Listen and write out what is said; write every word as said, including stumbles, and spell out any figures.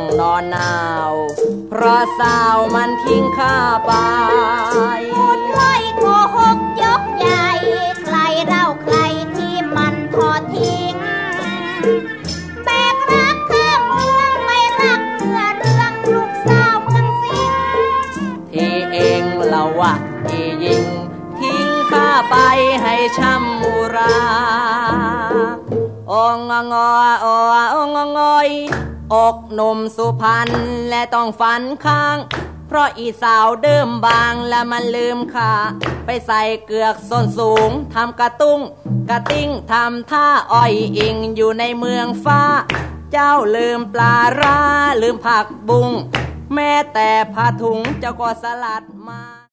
นอนหนาวเพราะสาวมันทิ้งข้าไปพูดลอยโกหกยกใหญ่ใครเล่าใครที่มันทอดทิ้งแบกรักข้ามเมืองไม่รักเพื่อเรื่องลูกสาวเมืองสิงห์ที่เองเล่าว่าที่ยิงทิ้งข้าไปให้ช้ำอุราองงงอองงอยอกหนุ่มสุพรรณและต้องฝันค้างเพราะอีสาวเดิมบางและมันลืมข้าไปใส่เกือกส้นสูงทำกระตุ้งกระติ้งทำท่าอ้อยอิงอยู่ในเมืองฟ้าเจ้าลืมปลาร้าลืมผักบุ้งแม้แต่ผ้าถุงเจ้าก็สลัดมา